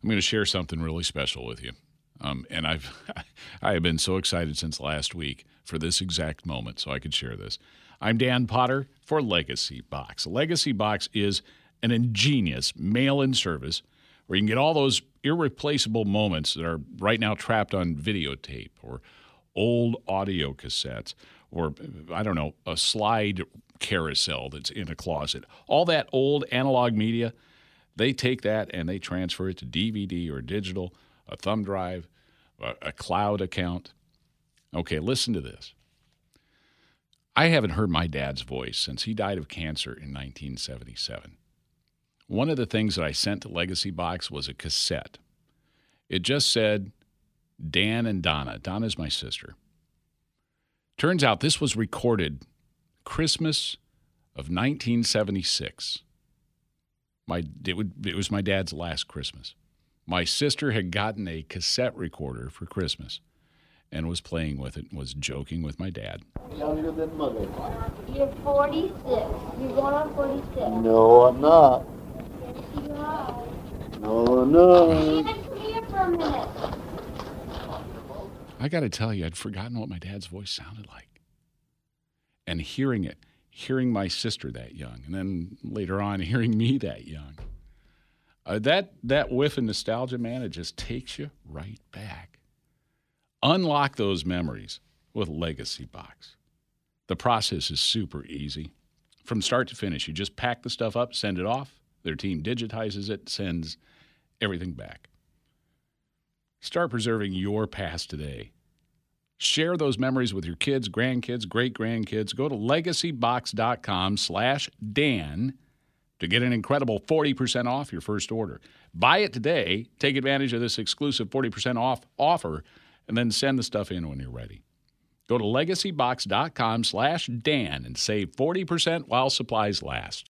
I'm going to share something really special with you. And I have been so excited since last week for this exact moment so I could share this. I'm Dan Potter for Legacy Box. Legacy Box is an ingenious mail-in service where you can get all those irreplaceable moments that are right now trapped on videotape or old audio cassettes or, I don't know, a slide carousel that's in a closet. All that old analog media, they take that and they transfer it to DVD or digital, a thumb drive, a cloud account. Okay, listen to this. I haven't heard my dad's voice since he died of cancer in 1977. One of the things that I sent to Legacy Box was a cassette. It just said, Dan and Donna. Donna's my sister. Turns out this was recorded Christmas of 1976. It was my dad's last Christmas. My sister had gotten a cassette recorder for Christmas and was playing with it and was joking with my dad. Younger than mother. You're 46. You're going on 46. No, I'm not. Yes, you are. No. Even come here for a minute. I got to tell you, I'd forgotten what my dad's voice sounded like. And hearing my sister that young, and then later on hearing me that young. That whiff of nostalgia, man, it just takes you right back. Unlock those memories with Legacy Box. The process is super easy. From start to finish, you just pack the stuff up, send it off. Their team digitizes it, sends everything back. Start preserving your past today. Share those memories with your kids, grandkids, great-grandkids. Go to legacybox.com/Dan to get an incredible 40% off your first order. Buy it today, take advantage of this exclusive 40% off offer, and then send the stuff in when you're ready. Go to legacybox.com/Dan and save 40% while supplies last.